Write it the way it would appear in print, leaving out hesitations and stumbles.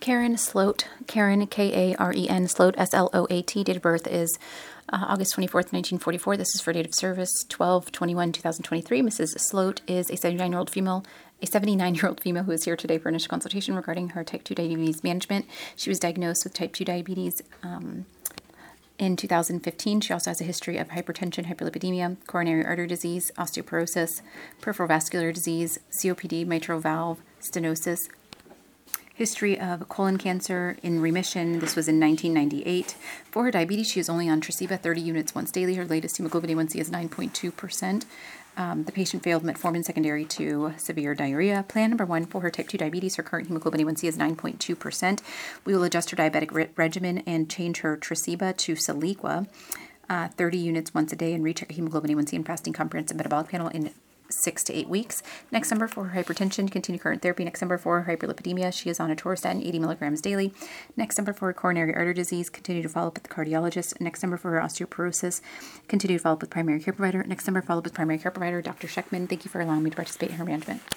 Karen Sloat, Karen, Karen Sloat, Sloat. Date of birth is August 24th, 1944. This is for date of service, 12/21/2023. Mrs. Sloat is a 79-year-old female. A 79-year-old female who is here today for initial consultation regarding her type 2 diabetes management. She was diagnosed with type 2 diabetes in 2015. She also has a history of hypertension, hyperlipidemia, coronary artery disease, osteoporosis, peripheral vascular disease, COPD, mitral valve stenosis, history of colon cancer in remission. This was in 1998. For her diabetes, she is only on Tresiba 30 units once daily. Her latest hemoglobin A1C is 9.2%. The patient failed metformin secondary to severe diarrhea. Plan number 1 for her type 2 diabetes. Her current hemoglobin A1C is 9.2%. We will adjust her diabetic regimen and change her Tresiba to Soliqua, 30 units once a day, and recheck hemoglobin A1C and fasting comprehensive metabolic panel in 6 to 8 weeks. Next number for her hypertension, continue current therapy. Next number for her hyperlipidemia, she is on atorvastatin 80 milligrams daily. Next number for her coronary artery disease, continue to follow up with the cardiologist. Next number for her osteoporosis, continue to follow up with primary care provider. Next number, follow up with primary care provider, Dr. Sheckman. Thank you for allowing me to participate in her management.